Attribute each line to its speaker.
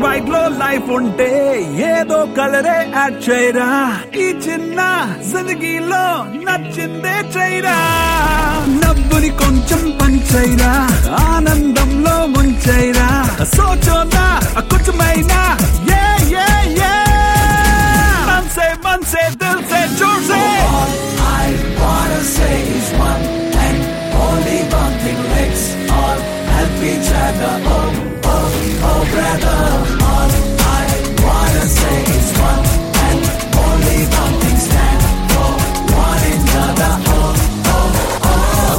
Speaker 1: white లో life ఉంటే ఏదో కలరే యాడ్ చేయరా ఈ చిన్న జిందగీలో నచ్చిందే చేయరా నవ్వుని కొంచెం పంచైరా ఆనందంలో ముంచైరా సోచోనా